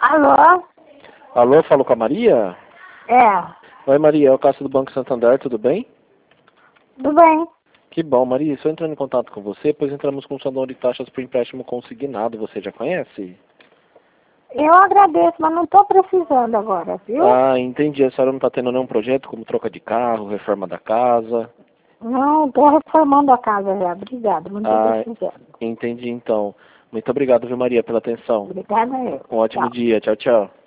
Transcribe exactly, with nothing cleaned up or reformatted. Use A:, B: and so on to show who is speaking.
A: Alô?
B: Alô, falo com a Maria?
A: É,
B: Oi, Maria, é o Cássio do Banco Santander, tudo bem?
A: tudo bem.
B: Que bom, Maria, estou entrando em contato com você, pois entramos com um salão de taxas por empréstimo consignado, você já conhece?
A: Eu agradeço, mas não estou precisando agora, viu?
B: Ah, entendi, a senhora não está tendo nenhum projeto como troca de carro, reforma da casa?
A: Não, estou reformando a casa já. Obrigada, não estou
B: Ah,
A: precisando.
B: entendi então. Muito obrigado, viu, Maria, pela atenção.
A: Obrigada eu.
B: Um ótimo
A: Tchau.
B: dia, tchau, tchau.